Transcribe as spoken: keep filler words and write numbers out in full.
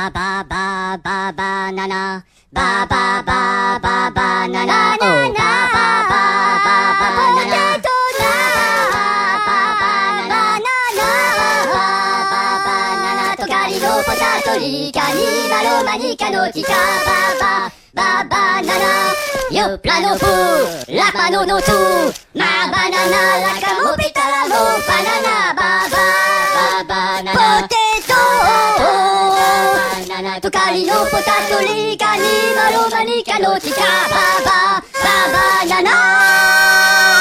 バババババナナバババババナナバババババナナポテトナバババナナバババナナトカリのポタトリカニマロマニカのチカババババナナヨプラノフラパノノツマバナナラカモピタラモバナナババババナナポテトバナナトカリのポタトリカニマロマニカのチカババババナナ